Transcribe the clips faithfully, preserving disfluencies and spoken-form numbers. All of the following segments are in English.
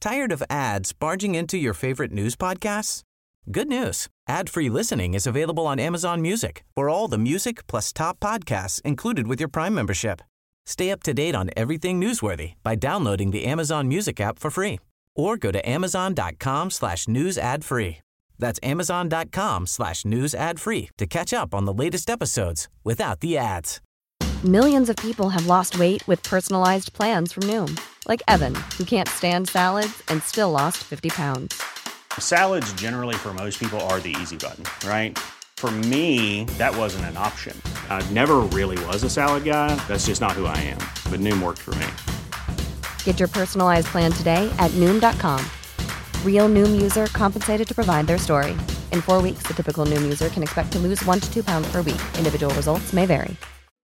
Tired of ads barging into your favorite news podcasts? Good news. Ad-free listening is available on Amazon Music for all the music plus top podcasts included with your Prime membership. Stay up to date on everything newsworthy by downloading the Amazon Music app for free or go to amazon.com slash news ad free. That's amazon.com slash news ad free to catch up on the latest episodes without the ads. Millions of people have lost weight with personalized plans from Noom. Like Evan, who can't stand salads and still lost fifty pounds. Salads generally for most people are the easy button, right? For me, that wasn't an option. I never really was a salad guy. That's just not who I am. But Noom worked for me. Get your personalized plan today at Noom dot com. Real Noom user compensated to provide their story. In four weeks, the typical Noom user can expect to lose one to two pounds per week. Individual results may vary.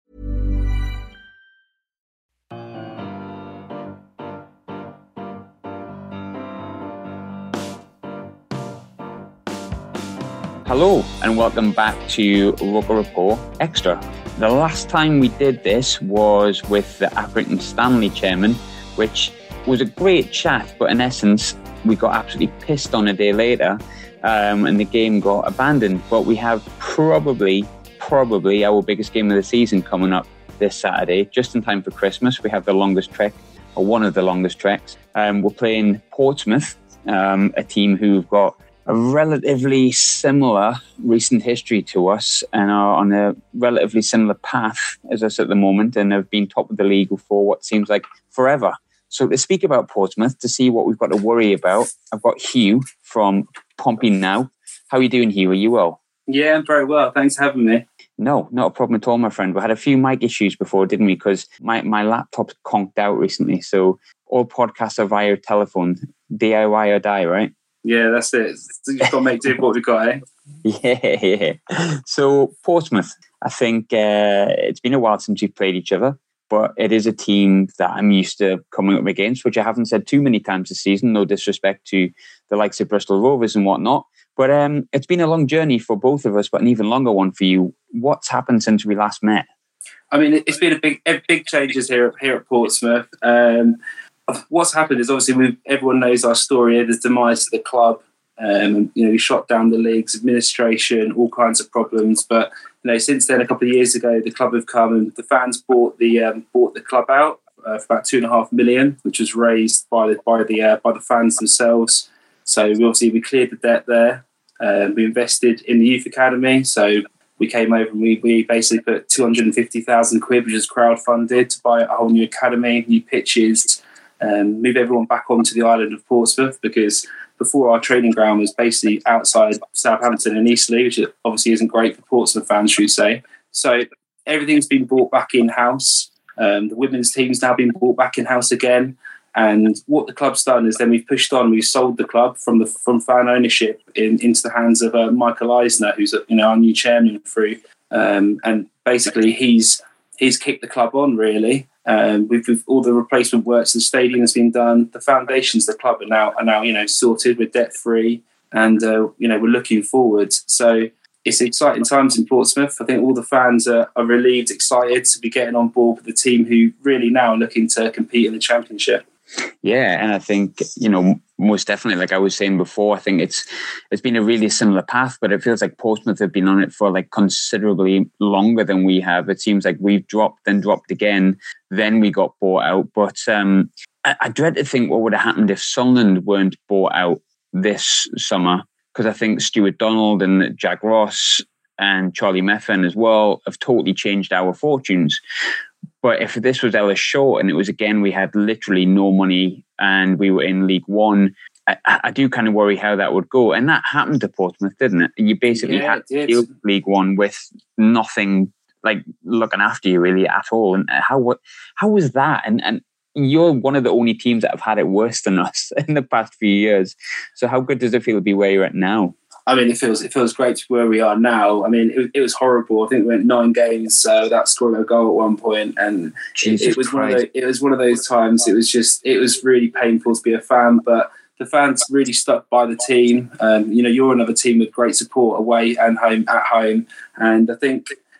Hello and welcome back to Roker Report Extra. The last time we did this was with the Accrington Stanley chairman, which was a great chat, but in essence, we got absolutely pissed on a day later um, and the game got abandoned. But we have probably, probably our biggest game of the season coming up this Saturday, just in time for Christmas. We have the longest trek, or one of the longest treks. Um, we're playing Portsmouth, um, a team who've got a relatively similar recent history to us and are on a relatively similar path as us at the moment and have been top of the league for what seems like forever. So to speak about Portsmouth, to see what we've got to worry about, I've got Hugh from Pompey Now. How are you doing, Hugh? Are you well? Yeah, I'm very well. Thanks for having me. No, not a problem at all, my friend. We had a few mic issues before, didn't we? Because my, my laptop's conked out recently. So all podcasts are via telephone. D I Y or die, right? Yeah, that's it. You've got to make do what we've got, eh? Yeah, yeah. So Portsmouth, I think uh, it's been a while since we've played each other, but it is a team that I'm used to coming up against, which I haven't said too many times this season, no disrespect to the likes of Bristol Rovers and whatnot. But um, it's been a long journey for both of us, but an even longer one for you. What's happened since we last met? I mean, it's been a big, big changes here, here at Portsmouth. Um, What's happened is obviously we everyone knows our story. There's demise to the club. Um, you know, we shot down the leagues, administration, all kinds of problems. But you know, since then, a couple of years ago, the club have come and the fans bought the um, bought the club out uh, for about two and a half million, which was raised by the by the uh, by the fans themselves. So we obviously we cleared the debt there. Um, we invested in the youth academy. So we came over and we, we basically put two hundred fifty thousand quid, which is crowdfunded, to buy a whole new academy, new pitches. Um, move everyone back onto the island of Portsmouth, because before our training ground was basically outside Southampton and Eastleigh, which obviously isn't great for Portsmouth fans, should we say. So everything's been brought back in-house. Um, the women's team's now been brought back in-house again. And what the club's done is then we've pushed on, we've sold the club from the from fan ownership in, into the hands of uh, Michael Eisner, who's you know our new chairman through. Um, and basically he's he's kicked the club on, really. Um, we've, we've all the replacement works, the stadium has been done. The foundations of the club are now are now you know sorted. We're debt free, and uh, you know we're looking forward. So it's exciting times in Portsmouth. I think all the fans are, are relieved, excited to be getting on board with the team who really now are looking to compete in the Championship. Yeah, and I think, you know, most definitely, like I was saying before, I think it's it's been a really similar path, but it feels like Portsmouth have been on it for like considerably longer than we have. It seems like we've dropped, then dropped again, then we got bought out. But um, I, I dread to think what would have happened if Sunderland weren't bought out this summer, because I think Stuart Donald and Jack Ross and Charlie Methven as well have totally changed our fortunes. But if this was Ellis Short and it was, again, we had literally no money and we were in League One, I, I do kind of worry how that would go. And that happened to Portsmouth, didn't it? You basically yeah, had to deal with League One with nothing like looking after you really at all. And how how was that? And and you're one of the only teams that have had it worse than us in the past few years. So how good does it feel to be where you're at now? I mean, it feels it feels great to be where we are now. I mean, it, it was horrible. I think we went nine games uh, without scoring a goal at one point, and it, it was Christ. one of those, it was one of those times. It was just it was really painful to be a fan, but the fans really stuck by the team. Um, you know, you're another team with great support away and home at home, and I think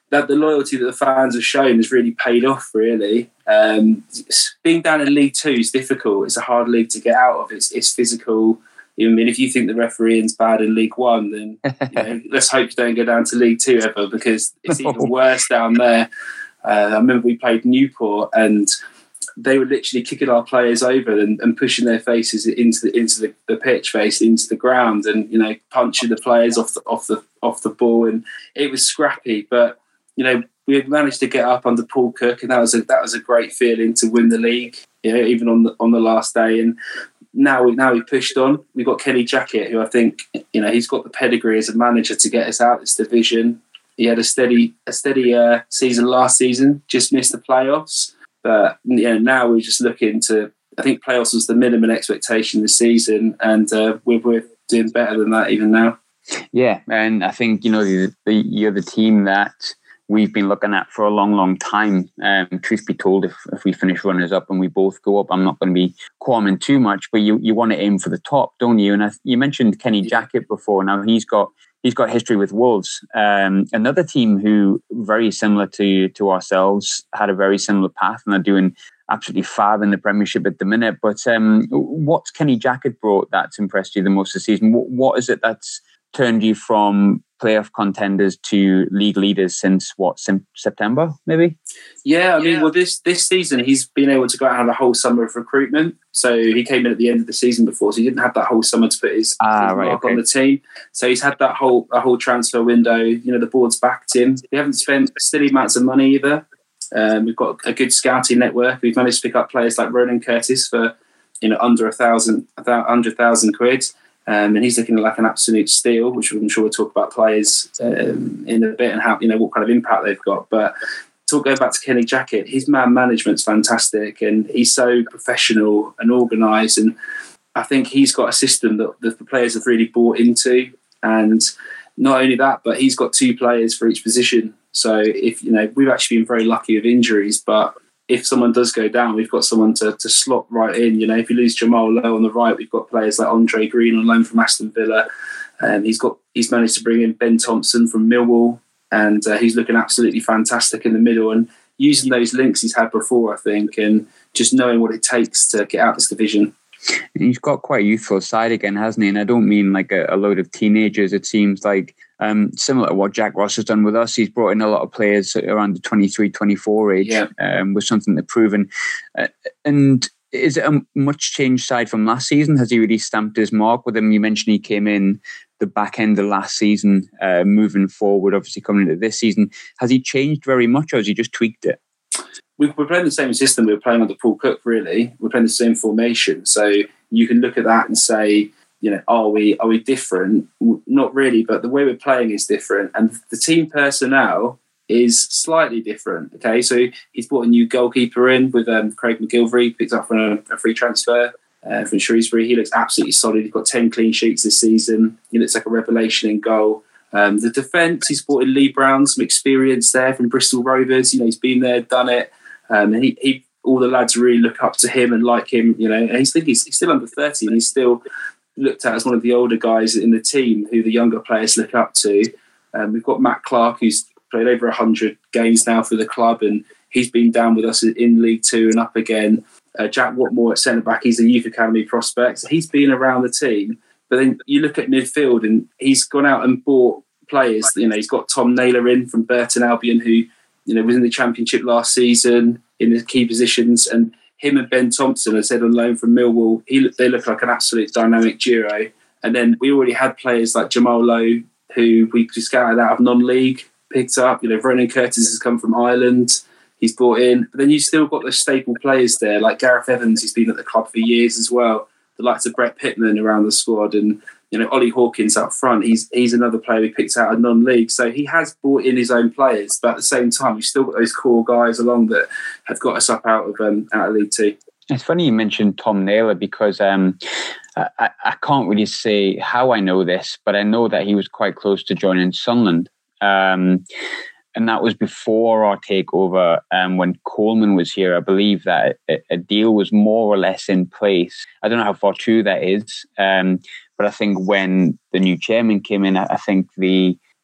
that the loyalty that the fans have shown has really paid off, really. Um, being down in League Two is difficult. It's a hard league to get out of. It's, it's physical. I mean, if you think the refereeing's bad in League One, then you know, let's hope you don't go down to League Two ever, because it's even worse down there. Uh, I remember we played Newport and they were literally kicking our players over and, and pushing their faces into the into the, the pitch face, into the ground, and you know, punching the players off the off the off the ball, and it was scrappy. But you know, we had managed to get up under Paul Cook, and that was a that was a great feeling to win the league. You know, even on the on the last day. And now we now we pushed on. We've got Kenny Jackett, who I think, you know, he's got the pedigree as a manager to get us out of this division. He had a steady a steady uh, season last season, just missed the playoffs. But you know, now we're just looking to, I think playoffs was the minimum expectation this season, and uh, we're, we're doing better than that even now. Yeah, and I think, you know, the, the, you're the team that we've been looking at for a long, long time. Um, truth be told, if, if we finish runners up and we both go up, I'm not going to be qualming too much, but you, you want to aim for the top, don't you? And I, you mentioned Kenny Jackett before. Now he's got he's got history with Wolves, um, another team who very similar to to ourselves, had a very similar path, and are doing absolutely fab in the Premiership at the minute. But um, what's Kenny Jackett brought that's impressed you the most this season? What, what is it that's turned you from playoff contenders to league leaders since what, sim- September maybe? Yeah, I mean, yeah. well, this this season he's been able to go out and have a whole summer of recruitment. So he came in at the end of the season before, so he didn't have that whole summer to put his, ah, his right, mark okay. on the team. So he's had that whole a whole transfer window. You know, the board's backed him. We haven't spent silly amounts of money either. Um, we've got a good scouting network. We've managed to pick up players like Ronan Curtis for, you know, under a thousand, a hundred thousand quid. Um, and he's looking like an absolute steal, which I'm sure we'll talk about players um, in a bit and how, you know, what kind of impact they've got. But talk going back to Kenny Jackett, his man management's fantastic, and he's so professional and organised. And I think he's got a system that the players have really bought into. And not only that, but he's got two players for each position. So if, you know, we've actually been very lucky with injuries, but if someone does go down, we've got someone to, to slot right in. You know, if you lose Jamal Lowe on the right, we've got players like Andre Green on loan from Aston Villa. Um, he's got he's managed to bring in Ben Thompson from Millwall, and uh, he's looking absolutely fantastic in the middle. And using those links he's had before, I think, and just knowing what it takes to get out this division. He's got quite a youthful side again, hasn't he? And I don't mean like a, a load of teenagers. It seems like um, similar to what Jack Ross has done with us. He's brought in a lot of players around the twenty-three, twenty-four age, yeah. um, with something to prove. And, uh, and is it a much changed side from last season? Has he really stamped his mark with him? You mentioned he came in the back end of last season, uh, moving forward, obviously coming into this season. Has he changed very much, or has he just tweaked it? We're playing the same system we were playing under Paul Cook, really. We're playing the same formation. So you can look at that and say, you know, are we are we different? Not really, but the way we're playing is different. And the team personnel is slightly different. Okay, so he's brought a new goalkeeper in with um, Craig McGilvery, picked up from a, a free transfer uh, from Shrewsbury. He looks absolutely solid. He's got ten clean sheets this season. He looks like a revelation in goal. Um, the defence, he's brought in Lee Brown, some experience there from Bristol Rovers. You know, he's been there, done it. Um, and he, he, all the lads really look up to him and like him, you know. And he's, think he's, he's still under thirty, and he's still looked at as one of the older guys in the team who the younger players look up to. Um, we've got Matt Clark, who's played over one hundred games now for the club, and he's been down with us in League Two and up again. Uh, Jack Watmore at centre-back, he's a youth academy prospect. So he's been around the team. But then you look at midfield, and he's gone out and bought players. You know, he's got Tom Naylor in from Burton Albion, who, you know, was in the Championship last season in the key positions, and him and Ben Thompson, as I said, on loan from Millwall, he they look like an absolute dynamic duo. And then we already had players like Jamal Lowe, who we scouted out of non-league, picked up. You know, Ronan Curtis has come from Ireland, he's brought in. But then you've still got the staple players there, like Gareth Evans, who's been at the club for years as well. The likes of Brett Pittman around the squad, and you know, Ollie Hawkins up front. He's he's another player we picked out of non-league. So he has brought in his own players, but at the same time, we've still got those core guys along that have got us up out of um, out of League Two. It's funny you mentioned Tom Naylor, because um, I, I can't really say how I know this, but I know that he was quite close to joining Sunderland. Um, and that was before our takeover. Um, when Coleman was here, I believe that a, a deal was more or less in place. I don't know how far true that is. Um, But I think when the new chairman came in, I think the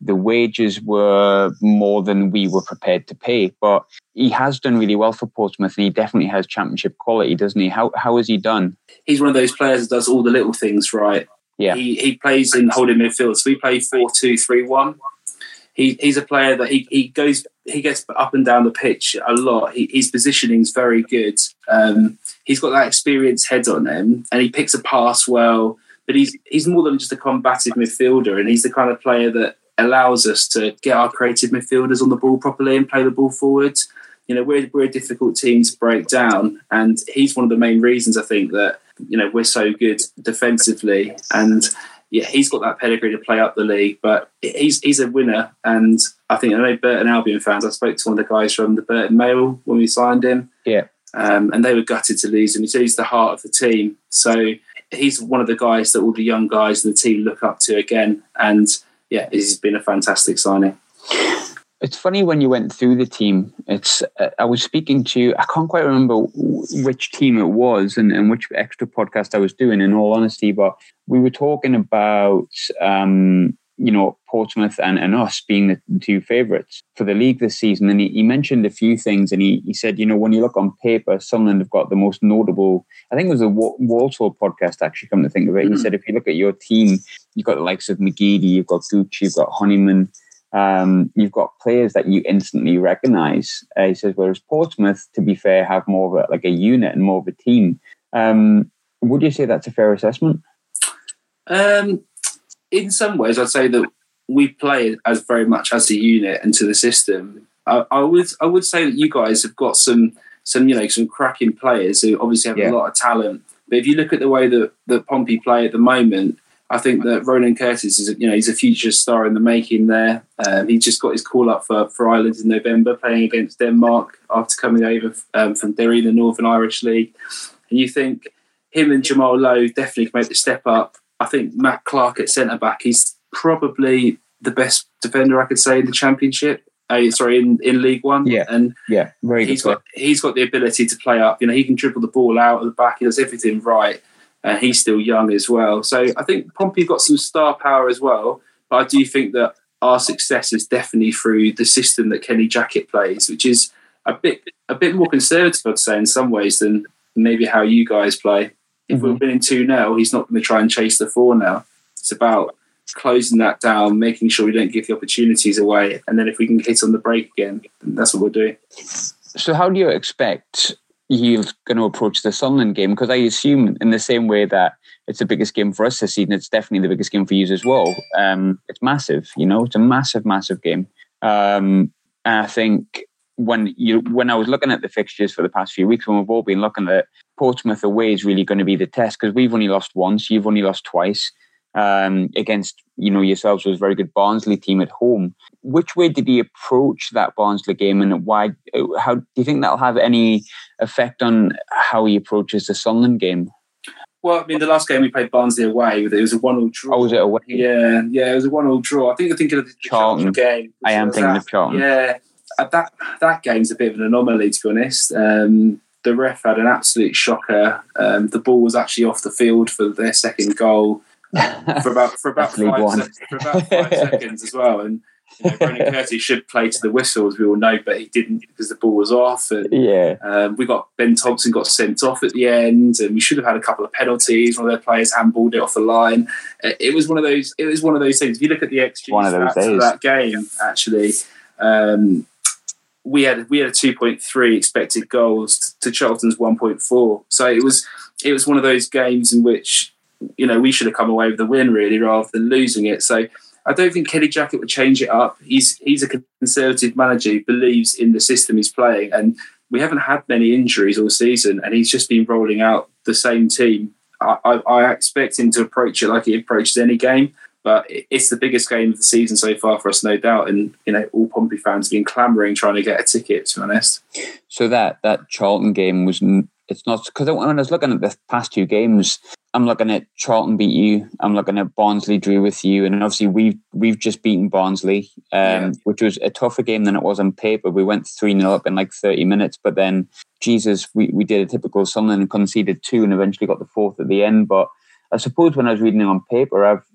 the wages were more than we were prepared to pay. But he has done really well for Portsmouth, and he definitely has championship quality, doesn't he? How how has he done? He's one of those players that does all the little things right. Yeah, he he plays in holding midfield. So we play four two three one. He he's a player that he he goes he gets up and down the pitch a lot. He, his positioning is very good. Um, he's got that experienced head on him, and he picks a pass well. But he's he's more than just a combative midfielder, and he's the kind of player that allows us to get our creative midfielders on the ball properly and play the ball forward. You know, we're we're a difficult team to break down, and he's one of the main reasons I think that, you know, we're so good defensively. And yeah, he's got that pedigree to play up the league, but he's he's a winner. And I think I know Burton Albion fans. I spoke to one of the guys from the Burton Mail when we signed him. Yeah, um, and they were gutted to lose him. He said he's the heart of the team. So he's one of the guys that all the young guys in the team look up to again. And yeah, he's been a fantastic signing. It's funny when you went through the team. It's uh, I was speaking to, I can't quite remember which team it was and, and which extra podcast I was doing, in all honesty, but we were talking about, um, you know, Portsmouth and, and us being the two favourites for the league this season. And he, he mentioned a few things, and he, he said, you know, when you look on paper, Sunderland have got the most notable, I think it was a Walsall podcast, actually, come to think of it. Mm-hmm. He said, if you look at your team, you've got the likes of McGeady, you've got Gooch, you've got Honeyman, Um, you've got players that you instantly recognise. Uh, he says, whereas Portsmouth, to be fair, have more of a, like a unit and more of a team. Um, would you say that's a fair assessment? Um, in some ways, I'd say that we play as very much as a unit into the system. I, I would I would say that you guys have got some some you know some cracking players who obviously have yeah. a lot of talent. But if you look at the way that that Pompey play at the moment, I think that Ronan Curtis is, you know, he's a future star in the making there. Um, he just got his call up for, for Ireland in November, playing against Denmark after coming over um, from Derry in the Northern Irish League. And you think him and Jamal Lowe definitely can make the step up. I think Matt Clark at centre-back, he's probably the best defender I could say in the Championship. Uh, sorry, in, in League One. Yeah, and yeah, very he's good. got he's got the ability to play up. You know, he can dribble the ball out of the back. He does everything right. And uh, he's still young as well. So I think Pompey got some star power as well. But I do think that our success is definitely through the system that Kenny Jackett plays, which is a bit a bit more conservative, I'd say, in some ways than maybe how you guys play. If mm-hmm. we're winning two nil, he's not going to try and chase the four now. It's about closing that down, making sure we don't give the opportunities away. And then if we can hit on the break again, then that's what we're doing. So how do you expect he's going to approach the Sunderland game? Because I assume in the same way that it's the biggest game for us this season, it's definitely the biggest game for you as well. Um, it's massive, you know, it's a massive, massive game. Um, and I think when you when I was looking at the fixtures for the past few weeks, when we've all been looking at Portsmouth away is really going to be the test, because we've only lost once, you've only lost twice. Um, against, you know, yourselves was a very good Barnsley team at home. Which way did he approach that Barnsley game, and why? How do you think that'll have any effect on how he approaches the Sunderland game? Well, I mean, the last game we played Barnsley away, it was a one-all draw. Oh, was it away? Yeah, yeah, it was a one-all draw. I think you're thinking of the Charlton, Charlton game. I am thinking that, of Charlton. Yeah, that that game's a bit of an anomaly, to be honest. Um, the ref had an absolute shocker. Um, the ball was actually off the field for their second goal. for about for about five se- for about five seconds as well, and you know, Ronan Curtis should play to the whistle, as we all know, but he didn't because the ball was off. And yeah, um, we got Ben Thompson got sent off at the end, and we should have had a couple of penalties. One of their players handballed it off the line. It was one of those. It was one of those things. If you look at the X G stats of that game, actually, um, we had we had a two point three expected goals to Charlton's one point four. So it was it was one of those games in which, you know, we should have come away with the win, really, rather than losing it. So I don't think Kenny Jackett would change it up. He's he's a conservative manager who believes in the system he's playing. And we haven't had many injuries all season, and he's just been rolling out the same team. I, I, I expect him to approach it like he approaches any game, but it's the biggest game of the season so far for us, no doubt. And, you know, all Pompey fans have been clamouring trying to get a ticket, to be honest. So that, that Charlton game was... It's not... Because when I was looking at the past two games, I'm looking at Charlton beat you. I'm looking at Barnsley drew with you, and obviously we've we've just beaten Barnsley, um, yeah. which was a tougher game than it was on paper. We went three nil up in like thirty minutes, but then Jesus, we, we did a typical Sunderland and conceded two, and eventually got the fourth at the end. But I suppose when I was reading it on paper, I've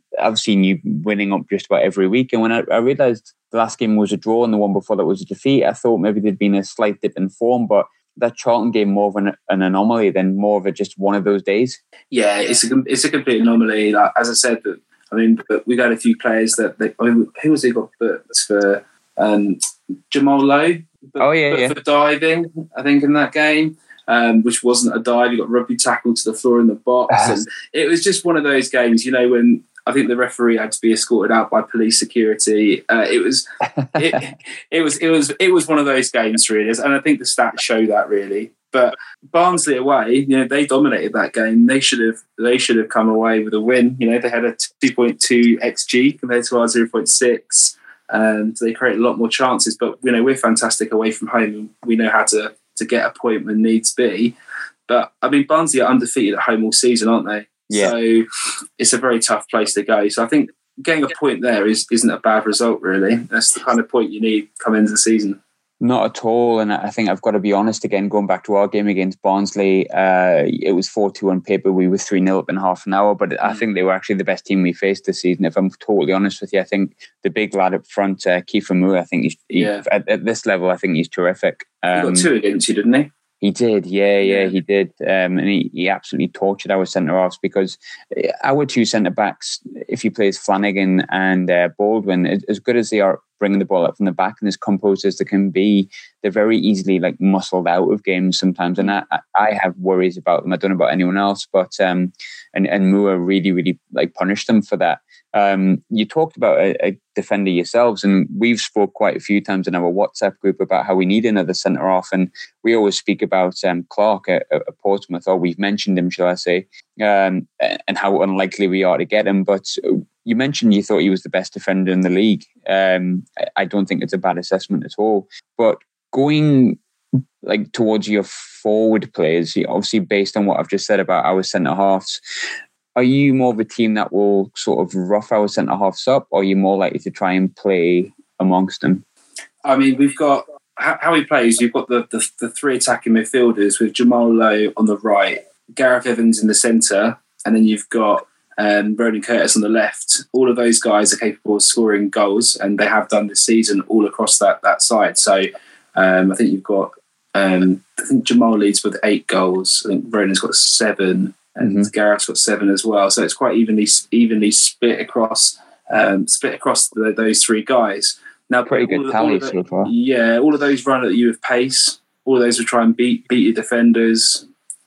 I've seen you winning up just about every week. And when I, I realised the last game was a draw and the one before that was a defeat, I thought maybe there'd been a slight dip in form, but that Charlton game more of an, an anomaly than more of a just one of those days. Yeah, it's a it's a complete anomaly. Like, as I said, that I mean, but we got a few players that they, I mean, who was he got booked for? Um, Jamal Lowe. But, oh yeah, but yeah. For diving, I think in that game, um, which wasn't a dive. You got rugby tackled to the floor in the box, and it was just one of those games. You know, when I think the referee had to be escorted out by police security. Uh, it was, it, it was, it was, it was one of those games, really, and I think the stats show that really. But Barnsley away, you know, they dominated that game. They should have, they should have come away with a win. You know, they had a two point two X G compared to our zero point six, and they create a lot more chances. But you know, we're fantastic away from home, and we know how to to get a point when needs be. But I mean, Barnsley are undefeated at home all season, aren't they? Yeah. So it's a very tough place to go. So I think getting a point there is, isn't a bad result, really. That's the kind of point you need coming into the season. Not at all. And I think I've got to be honest again, going back to our game against Barnsley, uh, it was four two on paper. We were three nil up in half an hour, but mm. I think they were actually the best team we faced this season. If I'm totally honest with you, I think the big lad up front, uh, Kiefer Moore, I think he's, he, yeah. at, at this level, I think he's terrific. Um, he got two against you, didn't he? He did, yeah, yeah, he did. Um, and he, he absolutely tortured our centre-halves because our two centre-backs, if you play as Flanagan and uh, Baldwin, as good as they are bringing the ball up from the back and as composed as they can be, they're very easily like muscled out of games sometimes. And I, I have worries about them. I don't know about anyone else, but um, and, and Moore really, really like punished them for that. Um, you talked about a, a defender yourselves, and we've spoke quite a few times in our WhatsApp group about how we need another centre off, and we always speak about um, Clark at, at Portsmouth, or we've mentioned him, shall I say, um, and how unlikely we are to get him. But you mentioned you thought he was the best defender in the league. Um, I don't think it's a bad assessment at all. But going like towards your forward players, obviously based on what I've just said about our centre halves, are you more of a team that will sort of rough our centre-halves up, or are you more likely to try and play amongst them? I mean, we've got... How we play is you've got the, the, the three attacking midfielders with Jamal Lowe on the right, Gareth Evans in the centre, and then you've got um, Ronan Curtis on the left. All of those guys are capable of scoring goals, and they have done this season all across that, that side. So um, I think you've got... Um, I think Jamal leads with eight goals. I think Ronan's got seven. And mm-hmm. Gareth's got seven as well, so it's quite evenly evenly split across um, split across the, those three guys. Now, pretty good all, tally all the, so far. Yeah, all of those run at you with pace. All of those will try and beat beat your defenders.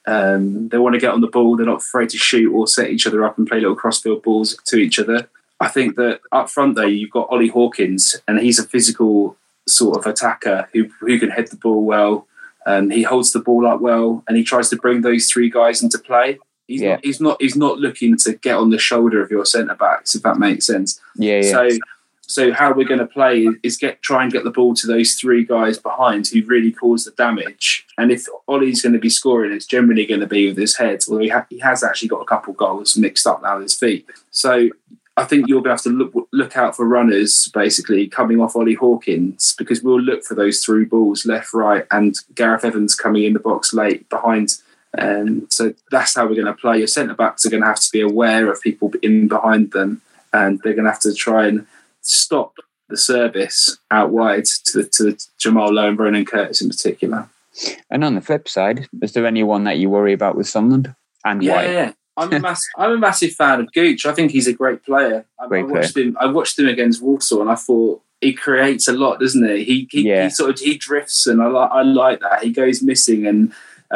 Um, they want to get on the ball. They're not afraid to shoot or set each other up and play little crossfield balls to each other. I think that up front though, you've got Ollie Hawkins, and he's a physical sort of attacker who who can head the ball well. Um, he holds the ball up well, and he tries to bring those three guys into play. He's, yeah. not, he's not. He's not looking to get on the shoulder of your centre backs, if that makes sense. Yeah. yeah. So, so how we're going to play is get try and get the ball to those three guys behind who really cause the damage. And if Ollie's going to be scoring, it's generally going to be with his head. Well, he, ha- he has actually got a couple goals mixed up now with his feet. So I think you're going to have to look look out for runners basically coming off Ollie Hawkins, because we'll look for those through balls left, right, and Gareth Evans coming in the box late behind. Um, so that's how we're going to play. Your centre backs are going to have to be aware of people in behind them, and they're going to have to try and stop the service out wide to the, to the Jamal Lowe and Ronan Curtis in particular. And on the flip side, is there anyone that you worry about with Sunderland, and yeah, why? Yeah, I'm a massive, I'm a massive fan of Gooch. I think he's a great player. I, great I watched player. him. I watched him against Walsall, and I thought he creates a lot, doesn't he? He he, yeah. he sort of he drifts, and I like I like that. He goes missing, and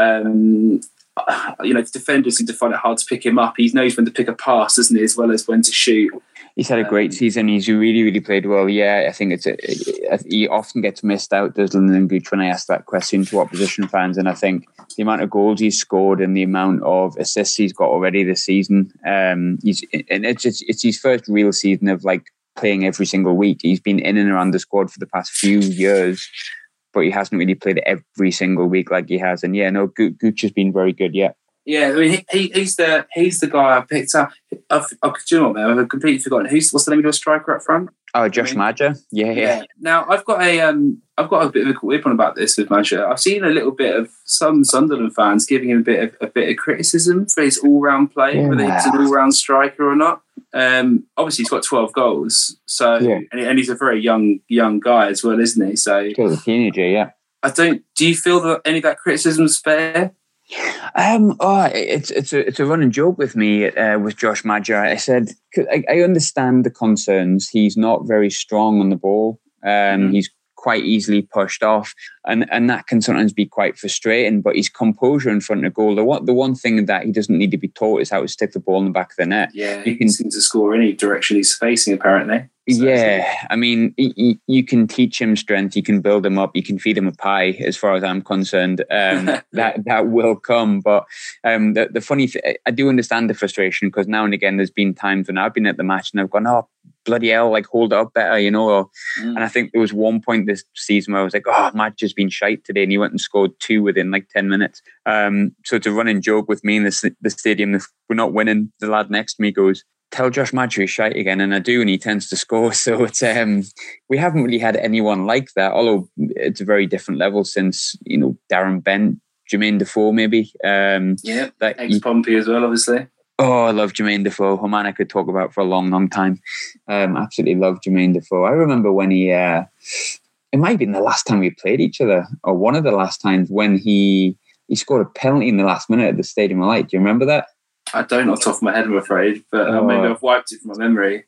um, you know, defenders seem to find it hard to pick him up. He knows when to pick a pass, doesn't he, as well as when to shoot. He's had a great um, season. He's really, really played well. Yeah, I think it's a, he often gets missed out, does Lyndon Gooch, when I ask that question to opposition fans. And I think the amount of goals he's scored and the amount of assists he's got already this season, um, he's and it's just, it's his first real season of like playing every single week. He's been in and around the squad for the past few years, but he hasn't really played every single week like he has. And yeah, no, Gooch has been very good. Yeah. Yeah, I mean, he, he, he's the he's the guy I picked up. I've, I've, do you know what, man? I've completely forgotten. Who's what's the name of your striker up front? Oh, Josh I mean, Maja. Yeah, yeah, yeah. Now I've got a um, I've got a bit of a weird one about this with Maja. I've seen a little bit of some Sunderland fans giving him a bit of a bit of criticism for his all round play, yeah. whether he's an all round striker or not. Um, obviously, he's got twelve goals. So, Yeah. and, and he's a very young young guy as well, isn't he? So, Still a teenager, yeah. I don't. Do you feel that any of that criticism is fair? Um, oh, it's it's a it's a running joke with me uh, with Josh Maja. I said 'cause I, I understand the concerns. He's not very strong on the ball. Um, mm-hmm. He's quite easily pushed off, and and that can sometimes be quite frustrating. But his composure in front of goal. The one the one thing that he doesn't need to be taught is how to stick the ball in the back of the net. Yeah, he can seem to score any direction he's facing. Apparently. So, yeah, I mean, you, you can teach him strength, you can build him up, you can feed him a pie. As far as I'm concerned, um, that that will come. But um, the the funny, th- I do understand the frustration, because now and again there's been times when I've been at the match and I've gone, oh bloody hell, like hold it up better, you know. Or, mm. And I think there was one point this season where I was like, oh, match has been shite today, and he went and scored two within like ten minutes. Um, so it's a running joke with me in the the stadium. If we're not winning, the lad next to me goes, tell Josh Maja he's shite again, and I do, and he tends to score. So it's um, we haven't really had anyone like that, although it's a very different level since, you know, Darren Bent, Jermaine Defoe maybe. Um, yeah, ex-Pompey as well, obviously. Oh, I love Jermaine Defoe. A man I could talk about for a long, long time. Um, absolutely love Jermaine Defoe. I remember when he, uh, it might have been the last time we played each other, or one of the last times, when he he scored a penalty in the last minute at the Stadium of Light. Do you remember that? I don't off the top of my head, I'm afraid, but oh. maybe I've wiped it from my memory.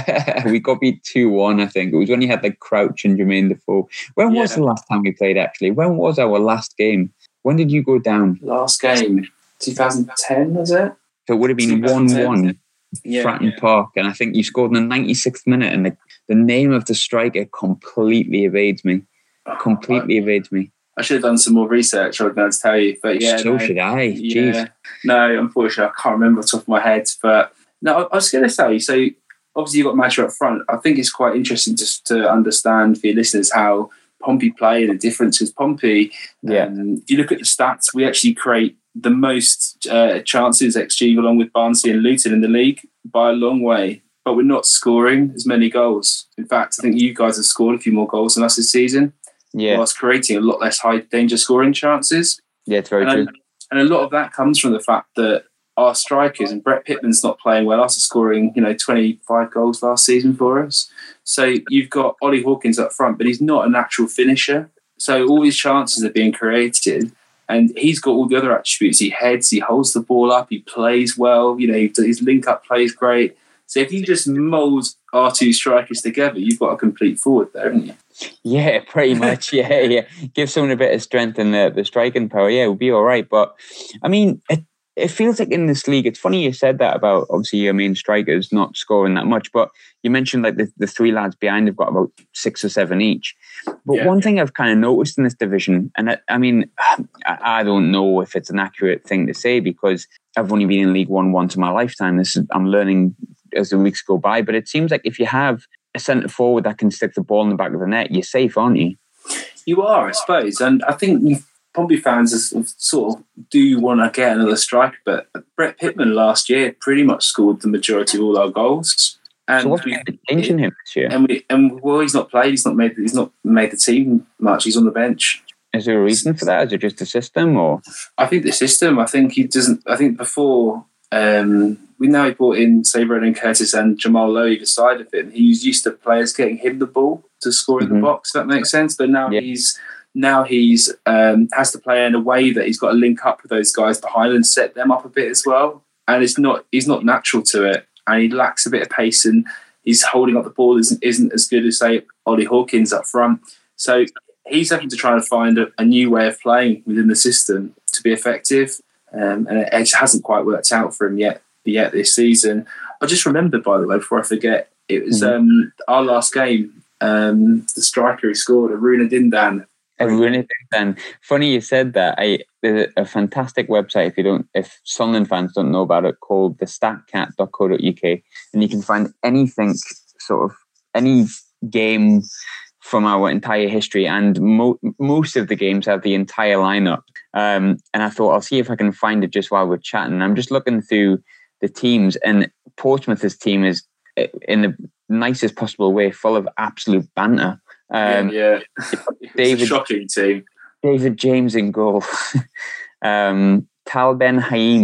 We got beat two one, I think. It was when you had like Crouch and Jermaine Defoe. When yeah. was the last time we played, actually? When was our last game? When did you go down? Last game, twenty ten, was it? So it would have been one one, yeah, Fratton yeah. Park, and I think you scored in the ninety-sixth minute, and the, the name of the striker completely evades me. Oh, completely I, evades me. I should have done some more research, I was going to tell you, but yeah. So no, should I. Yeah. Jeez. No, unfortunately, I can't remember off the top of my head, but no, I, I was going to say, so obviously you've got Maja up front. I think it's quite interesting just to understand for your listeners how Pompey play and the difference, because Pompey, yeah. um, if you look at the stats, we actually create the most uh, chances X G along with Barnsley and Luton in the league by a long way, but we're not scoring as many goals. In fact, I think you guys have scored a few more goals than us this season, yeah. whilst creating a lot less high danger scoring chances. Yeah, it's very and true. I, and a lot of that comes from the fact that our strikers, and Brett Pitman's not playing well after scoring, you know, twenty-five goals last season for us. So you've got Ollie Hawkins up front, but he's not a natural finisher. So all these chances are being created, and he's got all the other attributes. He heads, he holds the ball up, he plays well, you know, his link-up play is great. So if you just mould our two strikers together, you've got a complete forward there, haven't you? Yeah, pretty much. Yeah, yeah. Give someone a bit of strength in the, the striking power. Yeah, we'll be all right. But, I mean, it, it feels like in this league, it's funny you said that about, obviously, your main strikers not scoring that much. But you mentioned like the, the three lads behind have got about six or seven each. But yeah, one yeah. thing I've kind of noticed in this division, and I, I mean, I, I don't know if it's an accurate thing to say because I've only been in League One once in my lifetime. This is, I'm learning as the weeks go by. But it seems like if you have a centre forward that can stick the ball in the back of the net, you're safe, aren't you? You are, I suppose. And I think Pompey fans sort of do want to get another striker, but Brett Pitman last year pretty much scored the majority of all our goals. And so what's changing him this year? And we, and well, he's not played. He's not made. He's not made the team much. He's on the bench. Is there a reason for that? Is it just the system, or? I think the system. I think he doesn't. I think before um, we now he brought in, say, Ronan Curtis and Jamal Lowe either side of him. He was used to players getting him the ball to score in mm-hmm. the box. If that makes sense. But now yeah. he's now he's um, has to play in a way that he's got to link up with those guys behind and set them up a bit as well. And it's not. He's not natural to it. And he lacks a bit of pace, and he's holding up the ball isn't, isn't as good as, say, Ollie Hawkins up front. So he's having to try and find a, a new way of playing within the system to be effective. Um, and it, it hasn't quite worked out for him yet yet this season. I just remembered, by the way, before I forget, it was mm-hmm. um, our last game, um, the striker who scored, Aruna Dindan. Aruna Dindan. Funny you said that. I There's a fantastic website, if you don't, if Sunderland fans don't know about it, called the statcat dot co dot uk, and you can find anything, sort of any game from our entire history, and mo- most of the games have the entire lineup. Um, and I thought I'll see if I can find it just while we're chatting. I'm just looking through the teams, and Portsmouth's team is in the nicest possible way, full of absolute banter. Um, yeah, yeah. David, it's a shocking team. David James in goal. um, Tal Ben Haim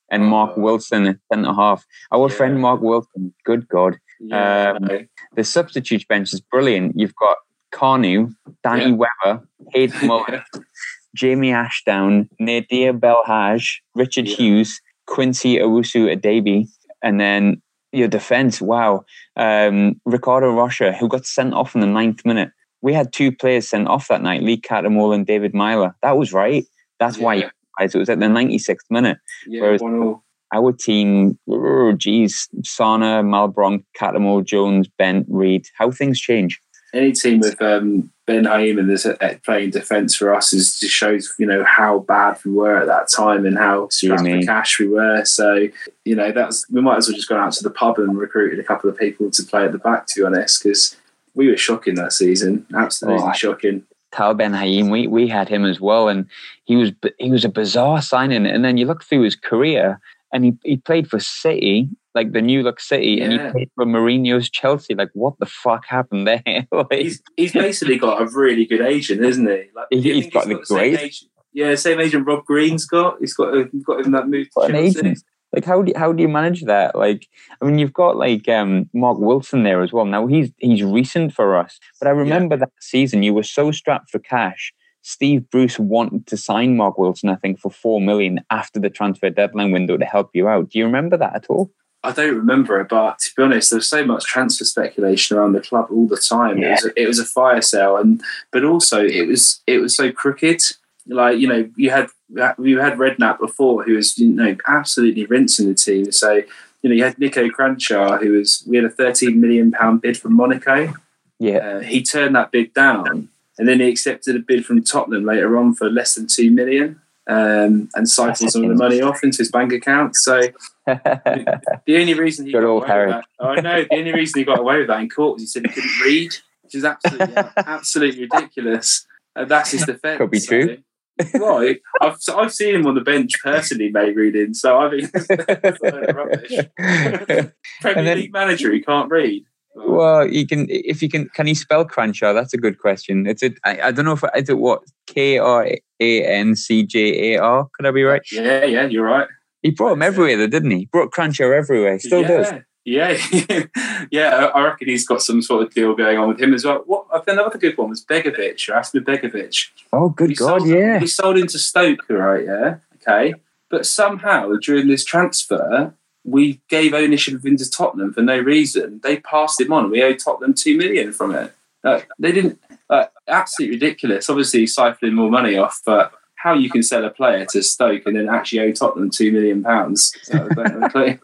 and Mark oh. Wilson at centre half. Our yeah. friend Mark Wilson, good God. Yeah, um, the substitute bench is brilliant. You've got Carnu, Danny yeah. Weber, Hayden Mullin, Jamie Ashdown, Nadir Belhaj, Richard yeah. Hughes, Quincy Owusu-Adebi, and then your defence, wow. Um, Ricardo Rocha, who got sent off in the ninth minute. We had two players sent off that night, Lee Cattermole and David Myler. That was right. That's yeah. why it was at the ninety-sixth minute. Yeah, Whereas one our team, oh, geez, Sana, Malbronk, Cattermole, Jones, Bent, Reed, how things change. Any team with um, Ben Haim and this playing defence for us is just shows, you know, how bad we were at that time and how strapped for cash we were. So, you know, that's we might as well just gone out to the pub and recruited a couple of people to play at the back, to be honest, because we were shocking that season, absolutely oh, shocking. Tal Ben Haim, we we had him as well, and he was he was a bizarre signing. And then you look through his career, and he he played for City, like the New Look City, yeah. and he played for Mourinho's Chelsea. Like, what the fuck happened there? like, he's he's basically got a really good agent, isn't he? Like, he he's got he's the, got the great. Agent, yeah, same agent Rob Green's got. He's got a, he's got him that move to Chelsea. Like, how do you, how do you manage that? Like, I mean, you've got like um, Mark Wilson there as well. Now he's he's recent for us, but I remember yeah. that season you were so strapped for cash. Steve Bruce wanted to sign Mark Wilson, I think, for four million after the transfer deadline window to help you out. Do you remember that at all? I don't remember it, but to be honest, there was so much transfer speculation around the club all the time. Yeah. It was a, it was a fire sale, and but also it was it was so crooked. Like, you know, you had you had Redknapp before, who was, you know, absolutely rinsing the team. So, you know, you had Nico Cranchar, who was we had a thirteen million pound bid from Monaco. Yeah, uh, he turned that bid down, and then he accepted a bid from Tottenham later on for less than two million, um, and siphoned some of the money off into his bank account. So the only reason he Good got old away with that, oh no, the only reason he got away with that in court was he said he couldn't read, which is absolutely absolutely ridiculous. Uh, that's his defence. Could be true. So. Right, I've I've seen him on the bench personally, mate, reading. So I think that's a load of rubbish. Premier then, League manager, he can't read. Well, you can if you can. Can he spell Cranchar? That's a good question. It's a I, I don't know if is it what K R A N C J A R. Could I be right? Yeah, yeah, you're right. He brought him everywhere, though, didn't he? He brought Cranchar everywhere. He still yeah. does. Yeah, yeah, I reckon he's got some sort of deal going on with him as well. What another good one was Begovic, Asmir Begovic. Oh, good he God, sold, yeah. He sold into Stoke, right? Yeah, okay. But somehow during this transfer, we gave ownership of him to Tottenham for no reason. They passed him on. We owed Tottenham two million from it. Uh, they didn't. Uh, absolutely ridiculous. Obviously, siphoning more money off, but how you can sell a player to Stoke and then actually owe Tottenham two million pounds? So I don't have a clue.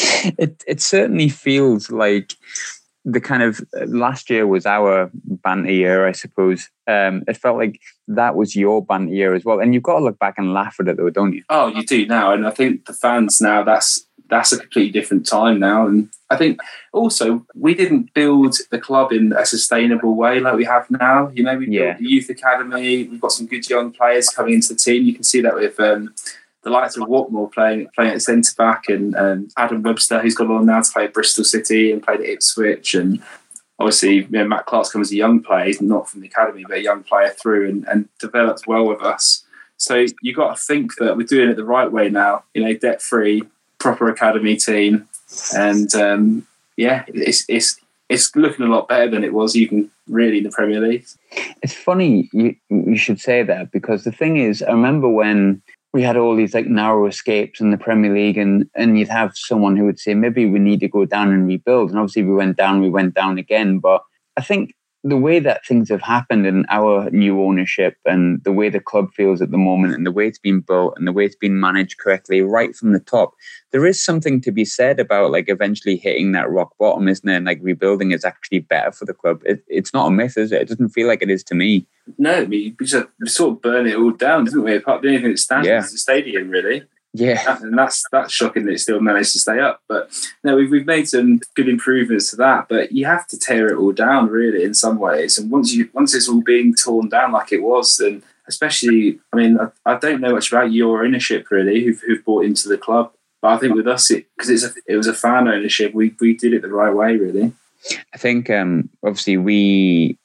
It it certainly feels like the kind of last year was our banter year, I suppose. Um, it felt like that was your banter year as well, and you've got to look back and laugh at it, though, don't you? Oh, you do now, and I think the fans now that's that's a completely different time now, and I think also we didn't build the club in a sustainable way like we have now. You know, we yeah. built the youth academy. We've got some good young players coming into the team. You can see that with. Um, The likes of Watmore playing playing at centre back, and um, Adam Webster, who's gone on now to play at Bristol City and played at Ipswich, and obviously you know, Matt Clark's come as a young player, he's not from the academy, but a young player through and, and developed well with us. So you got to think that we're doing it the right way now. You know, debt free, proper academy team, and um, yeah, it's it's it's looking a lot better than it was even really in the Premier League. It's funny you you should say that, because the thing is, I remember when we had all these like narrow escapes in the Premier League, and, and you'd have someone who would say, maybe we need to go down and rebuild. And obviously we went down, we went down again. But I think the way that things have happened in our new ownership and the way the club feels at the moment and the way it's been built and the way it's been managed correctly right from the top, there is something to be said about like eventually hitting that rock bottom, isn't it? And like rebuilding is actually better for the club. It, it's not a myth, is it? It doesn't feel like it is to me. No, I mean, we just we sort of burn it all down, didn't we? Apart from anything that stands yeah. is the stadium, really. Yeah, that, and that's that's shocking that it still managed to stay up. But no, we've we've made some good improvements to that. But you have to tear it all down, really, in some ways. And once you once it's all being torn down like it was, then especially, I mean, I, I don't know much about your ownership really, who've who've bought into the club. But I think with us, it because it's a, it was a fan ownership, we we did it the right way, really. I think um, obviously we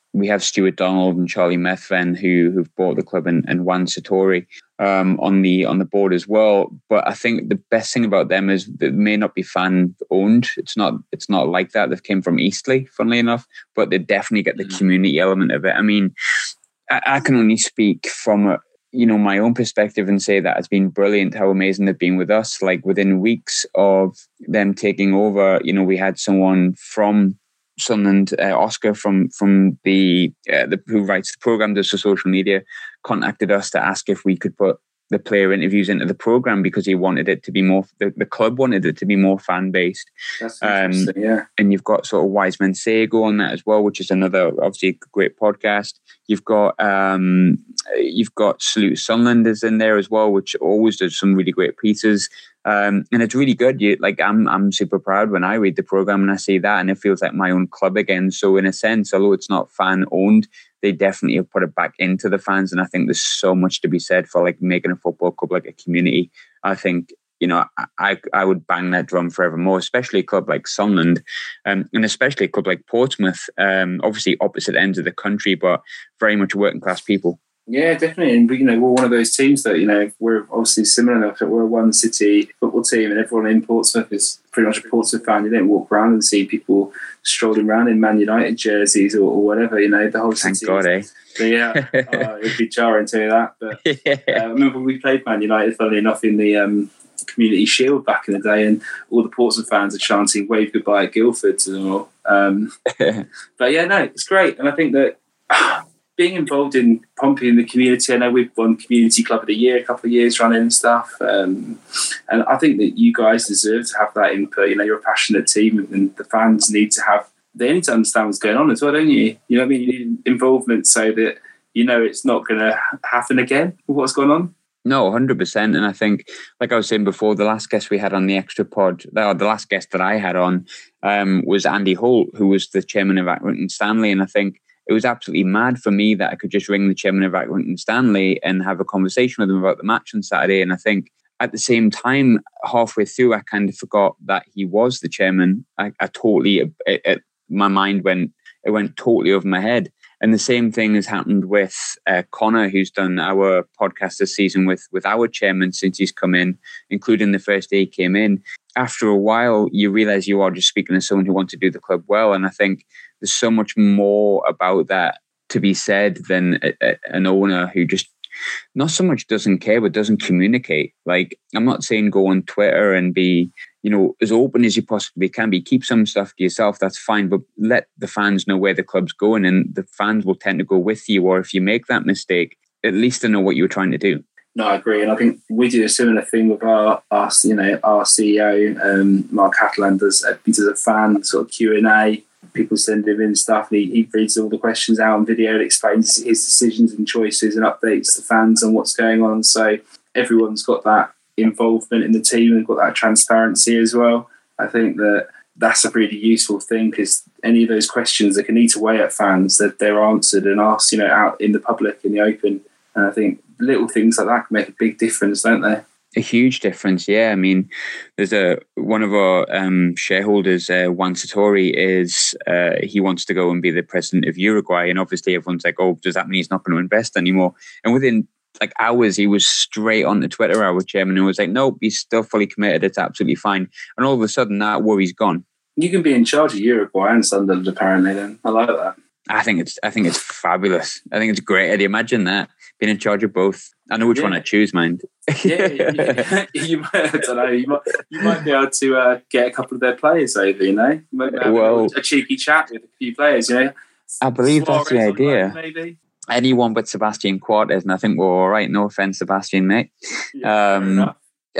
we have Stuart Donald and Charlie Methven who who've bought the club, and, and Juan Sartori um, on the on the board as well. But I think the best thing about them is that it may not be fan owned. It's not it's not like that. They came from Eastleigh, funnily enough, but they definitely get the community element of it. I mean, I, I can only speak from a, you know, my own perspective and say that it's been brilliant how amazing they've been with us. Like within weeks of them taking over, you know, we had someone from Sunderland, uh, Oscar from from the, uh, the who writes the program, does the social media, contacted us to ask if we could put the player interviews into the program because he wanted it to be more. The, the club wanted it to be more fan based. That's um, interesting, yeah. And you've got sort of Wise Men Say Go on that as well, which is another obviously great podcast. You've got um, you've got Salute Sunderland is in there as well, which always does some really great pieces. Um, and it's really good. You like, I'm I'm super proud when I read the program and I see that, and it feels like my own club again. So in a sense, although it's not fan owned, they definitely have put it back into the fans. And I think there's so much to be said for like making a football club like a community. I think, you know, I I would bang that drum forevermore, especially a club like Sunderland, um, and especially a club like Portsmouth. Um, obviously opposite ends of the country, but very much working class people. Yeah, definitely. And, you know, we're one of those teams that, you know, we're obviously similar enough that we're a one city football team and everyone in Portsmouth is pretty much a Portsmouth fan. You don't walk around and see people strolling around in Man United jerseys or, or whatever, you know, the whole Thank city. God, eh? So, yeah, uh, it'd be jarring to hear that. But yeah. uh, I remember we played Man United, funnily enough, in the um, Community Shield back in the day, and all the Portsmouth fans are chanting "Wave goodbye at Guildford" to them all. Um, but yeah, no, it's great. And I think that being involved in Pompey in the community, I know we've won Community Club of the Year a couple of years running and stuff. Um, and I think that you guys deserve to have that input. You know, you're a passionate team and the fans need to have, they need to understand what's going on as well, don't you? You know what I mean? You need involvement so that you know it's not going to happen again with what's going on. No, one hundred percent. And I think, like I was saying before, the last guest we had on the Extra Pod, the, the last guest that I had on um, was Andy Holt, who was the chairman of Accrington Stanley. And I think it was absolutely mad for me that I could just ring the chairman of Accrington Stanley and have a conversation with him about the match on Saturday. And I think at the same time, halfway through, I kind of forgot that he was the chairman. I, I totally, it, it, my mind went, it went totally over my head. And the same thing has happened with uh, Connor, who's done our podcast this season with, with our chairman since he's come in, including the first day he came in. After a while, you realise you are just speaking to someone who wants to do the club well. And I think there's so much more about that to be said than a, a, an owner who just not so much doesn't care, but doesn't communicate. Like, I'm not saying go on Twitter and be, you know, as open as you possibly can be. Keep some stuff to yourself, that's fine, but let the fans know where the club's going, and the fans will tend to go with you. Or if you make that mistake, at least they know what you were trying to do. No, I agree, and I think we do a similar thing with our, our you know, our C E O, um, Mark Catalan does a, he does a fan sort of Q and A. People send him in stuff, and he, he reads all the questions out on video and explains his decisions and choices and updates the fans on what's going on. So everyone's got that involvement in the team and got that transparency as well. I think that that's a really useful thing, because any of those questions that can eat away at fans, that they're answered and asked, you know, out in the public, in the open. And I think little things like that can make a big difference, don't they? A huge difference, yeah. I mean, there's a one of our um, shareholders, uh, Juan Sartori, is uh, he wants to go and be the president of Uruguay, and obviously everyone's like, "Oh, does that mean he's not going to invest anymore?" And within like hours, he was straight on the Twitter, our chairman, and was like, "Nope, he's still fully committed. It's absolutely fine." And all of a sudden, that worry's gone. You can be in charge of Uruguay and Sunderland, apparently. Then I like that. I think it's I think it's fabulous. I think it's a great idea. Imagine that, being in charge of both. I know which yeah. one I choose, mind. yeah, you, you might. I don't know. You might. You might be able to uh, get a couple of their players over. You know, you might have well, a cheeky chat with a few players. You know, I believe Suarez that's the idea. Line, maybe anyone but Sebastian Cortez, and I think we're all right. No offense, Sebastian, mate. Yeah, um,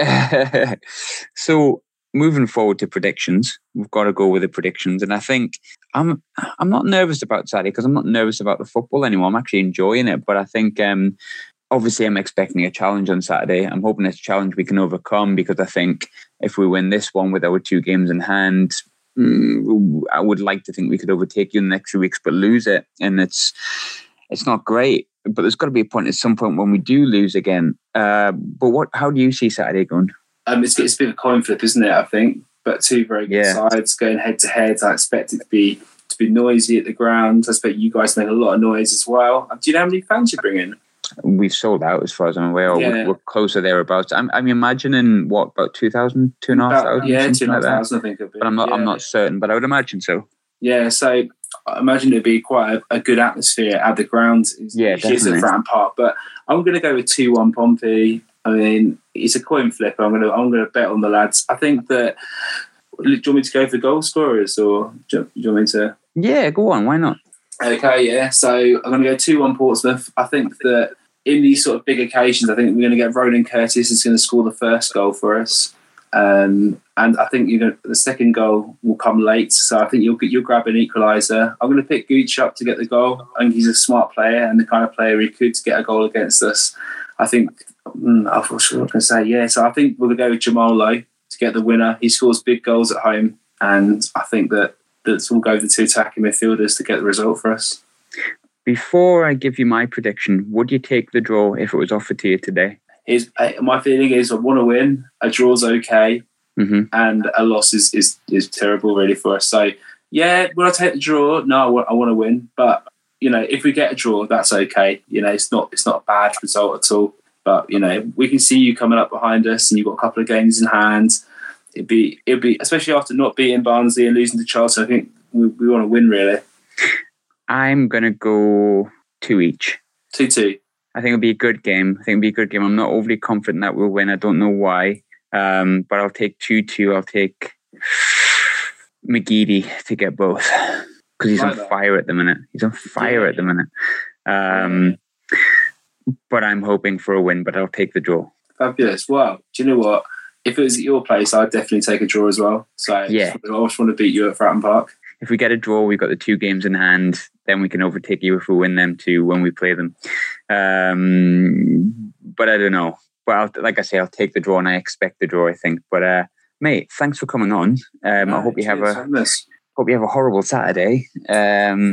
so moving forward to predictions, we've got to go with the predictions, and I think I'm I'm not nervous about Saturday because I'm not nervous about the football anymore. I'm actually enjoying it, but I think. Um, Obviously, I'm expecting a challenge on Saturday. I'm hoping it's a challenge we can overcome, because I think if we win this one with our two games in hand, mm, I would like to think we could overtake you in the next few weeks, but lose it. And it's it's not great. But there's got to be a point at some point when we do lose again. Uh, but what? How do you see Saturday going? Um, it's, it's a bit of a coin flip, isn't it, I think? But two very good yeah. sides going head to head. I expect it to be to be noisy at the ground. I expect you guys make a lot of noise as well. Do you know how many fans you're bringing? We've sold out as far as I'm aware. Yeah. We're, we're closer thereabouts. I'm, I'm imagining what about two thousand, two and a half thousand, yeah, two and a half like thousand. I think it'll be. But I'm not. Yeah. I'm not certain. But I would imagine so. Yeah, so I imagine it'd be quite a, a good atmosphere at the ground. It's, Yeah, it is definitely. at Fratton Park, but I'm going to go with two one Pompey. I mean, it's a coin flip. I'm going to I'm going to bet on the lads. I think that. Do you want me to go for goal scorers, or do you, do you want me to? Yeah, go on. Why not? Okay, yeah. So I'm going to go two one Portsmouth. I think that in these sort of big occasions, I think we're going to get Ronan Curtis is going to score the first goal for us. Um, and I think you're going to, the second goal will come late. So I think you'll you'll grab an equaliser. I'm going to pick Gooch up to get the goal. I think he's a smart player and the kind of player he could get a goal against us. I think, mm, I was going to say, yeah. So I think we're going to go with Jamal Lowe to get the winner. He scores big goals at home. And I think that that's we'll go with the two attacking midfielders to get the result for us. Before I give you my prediction, would you take the draw if it was offered to you today? Is my feeling is I want to win. A draw's okay, mm-hmm. and a loss is, is is terrible really for us. So yeah, will I take the draw? No, I want, I want to win. But you know, if we get a draw, that's okay. You know, it's not it's not a bad result at all. But you know, we can see you coming up behind us, and you've got a couple of games in hand. It'd be it'd be especially after not beating Barnsley and losing to Charlton. I think we, we want to win really. I'm gonna go two each. Two two. I think it'll be a good game. I think it'll be a good game. I'm not overly confident that we'll win. I don't know why. Um, but I'll take two two. I'll take McGeady to get both. Because he's like on that. fire at the minute. He's on fire Yeah. at the minute. Um, but I'm hoping for a win, but I'll take the draw. Fabulous. Well, do you know what? If it was at your place, I'd definitely take a draw as well. So Yeah. I just want to beat you at Fratton Park. If we get a draw, we've got the two games in hand. Then we can overtake you if we win them too when we play them. Um, but I don't know. But I'll, like I say, I'll take the draw, and I expect the draw, I think. But uh, mate, thanks for coming on. Um, I hope you have a hope you have a horrible Saturday. Um,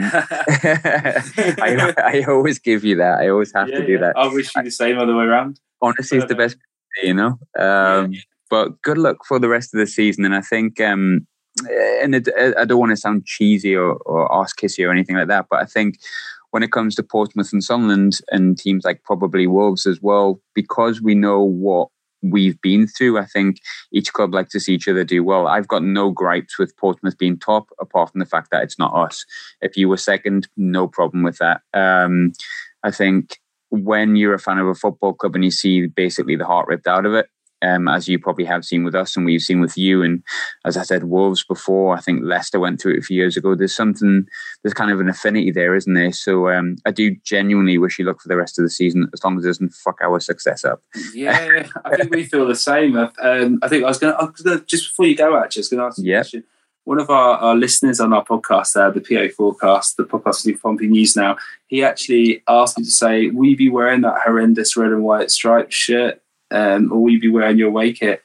I, I always give you that. I always have yeah, to do yeah. that. I wish you the same other way around. Honestly, it's the best, you know. Um, Yeah. But good luck for the rest of the season. And I think, um, and it, I don't want to sound cheesy or, or arse kissy or anything like that, but I think when it comes to Portsmouth and Sunderland and teams like probably Wolves as well, because we know what we've been through, I think each club like to see each other do well. I've got no gripes with Portsmouth being top, apart from the fact that it's not us. If you were second, no problem with that. Um, I think when you're a fan of a football club and you see basically the heart ripped out of it, Um, as you probably have seen with us and we've seen with you, and as I said, Wolves before, I think Leicester went through it a few years ago. There's something, there's kind of an affinity there, isn't there? So um, I do genuinely wish you luck for the rest of the season, as long as it doesn't fuck our success up. Yeah, I think we feel the same. Um, I think I was going to, just before you go, actually, I was going to ask you a Yeah. question. One of our, our listeners on our podcast, uh, the P O Forecast, the podcast with Pompey News now, he actually asked me to say, will you be wearing that horrendous red and white striped shirt? Um, or will you be wearing your away kit?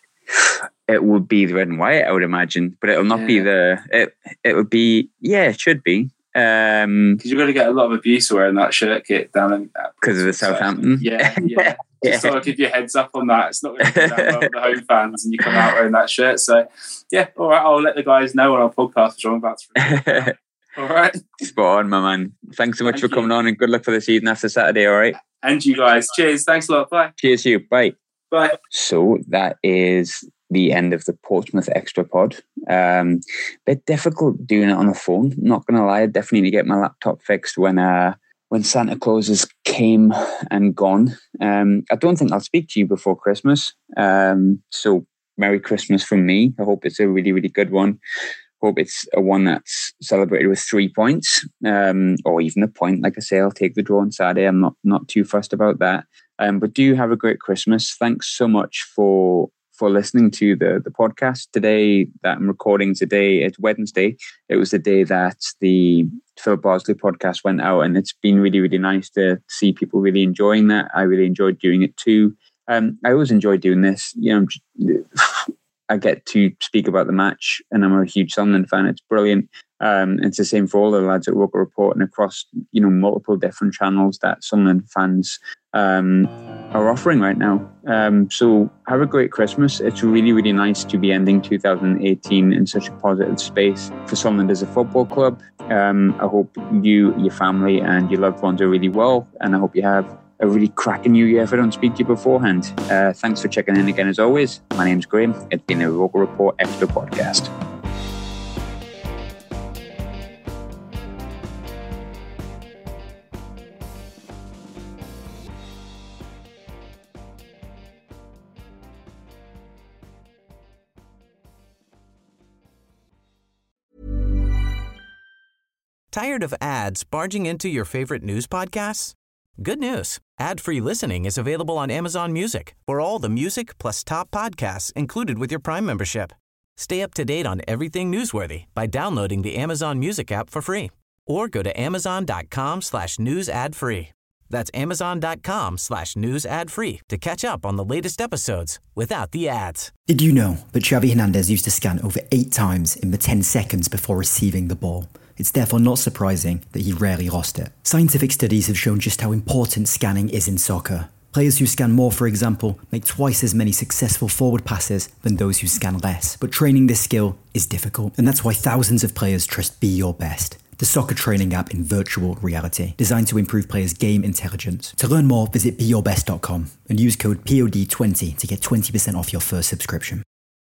It would be the red and white, I would imagine, but it'll not Yeah. be the. It it would be yeah, it should be. Um, Because you're going to get a lot of abuse wearing that shirt kit down in because of the Southampton. Yeah, yeah. Just thought I'd give you a heads up on that. It's not going to go down well with the home fans, and you come out wearing that shirt. So, yeah, all right. I'll let the guys know on our podcast, which I'm about to record. All right. Spot on, my man. Thanks so much Thank for coming you. on, and good luck for the season after Saturday. All right. And you guys. Cheers. Thanks a lot. Bye. Cheers to you. Bye. Bye. So that is the end of the Portsmouth Extra Pod. Um, bit difficult doing it on a phone. Not gonna lie, I definitely need to get my laptop fixed when uh when Santa Clauses came and gone. Um, I don't think I'll speak to you before Christmas. Um, so Merry Christmas from me. I hope it's a really really good one. Hope it's a one that's celebrated with three points, um, or even a point. Like I say, I'll take the draw on Saturday. I'm not not too fussed about that. Um, but do have a great Christmas. Thanks so much for for listening to the the podcast today that I'm recording today. It's Wednesday. It was the day that the Philip Bardsley podcast went out, and it's been really really nice to see people really enjoying that. I really enjoyed doing it too. Um, I always enjoy doing this. You know. I get to speak about the match, and I'm a huge Sunderland fan. It's brilliant. Um, it's the same for all the lads at Roker Report and across, you know, multiple different channels that Sunderland fans um, are offering right now. Um, so have a great Christmas. It's really, really nice to be ending two thousand eighteen in such a positive space for Sunderland as a football club. Um, I hope you, your family and your loved ones are really well, and I hope you have a really cracking new year if I don't speak to you beforehand. Uh, thanks for checking in again as always. My name's Graham. It's been a Roker Report Extra podcast. Tired of ads barging into your favorite news podcasts? Good news. Ad-free listening is available on Amazon Music for all the music plus top podcasts included with your Prime membership. Stay up to date on everything newsworthy by downloading the Amazon Music app for free or go to amazon.com slash news ad free. That's amazon.com slash news ad free to catch up on the latest episodes without the ads. Did you know that Xavi Hernandez used to scan over eight times in the ten seconds before receiving the ball? It's therefore not surprising that he rarely lost it. Scientific studies have shown just how important scanning is in soccer. Players who scan more, for example, make twice as many successful forward passes than those who scan less. But training this skill is difficult, and that's why thousands of players trust Be Your Best, the soccer training app in virtual reality, designed to improve players' game intelligence. To learn more, visit be your best dot com and use code P O D twenty to get twenty percent off your first subscription.